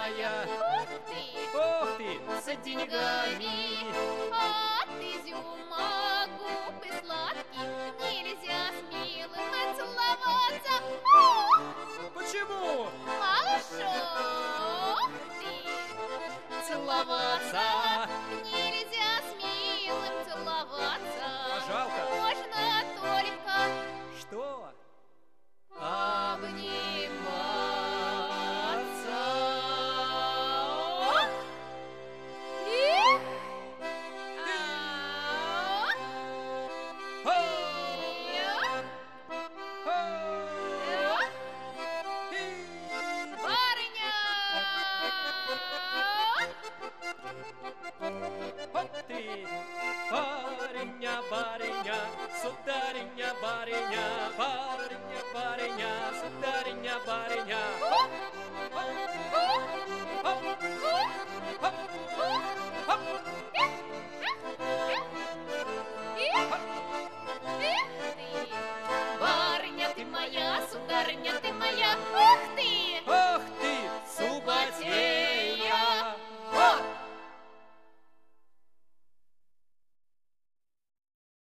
моя. Ух ты, С деньгами. от изюма губы сладкие, нельзя с милым нацеловаться. Почему? А шо ты? Целоваться. Нельзя с милым целоваться. А жалко. Можно только Что? обниматься. Барыня! Хоп ты! Барыня, барыня, сударыня, барыня, барыня, барыня, сударыня, барыня.